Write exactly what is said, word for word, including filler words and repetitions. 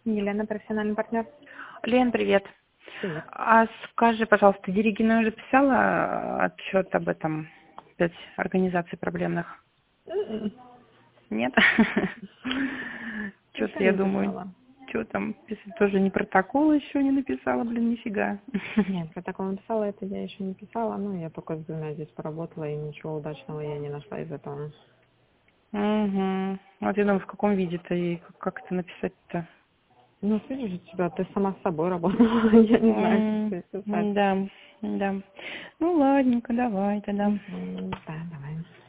Елена, профессиональный партнер. Лен, привет. Привет. А скажи, пожалуйста, Дерегина уже писала отчет об этом, пять организаций проблемных? М-м. Нет? Еще Что-то я не думаю, писала. что там, если тоже не протокол еще не написала, блин, нифига. Нет, протокол написала, это я еще не писала, но я только с двумя здесь поработала, и ничего удачного я не нашла из этого. Угу. Вот я думаю, в каком виде-то и как как это написать-то? Ну, видишь у тебя, ты сама с собой работала, я не знаю, как М, тебе писать. Да, да. Ну, ладненько, давай тогда. Мгм. Да, давай.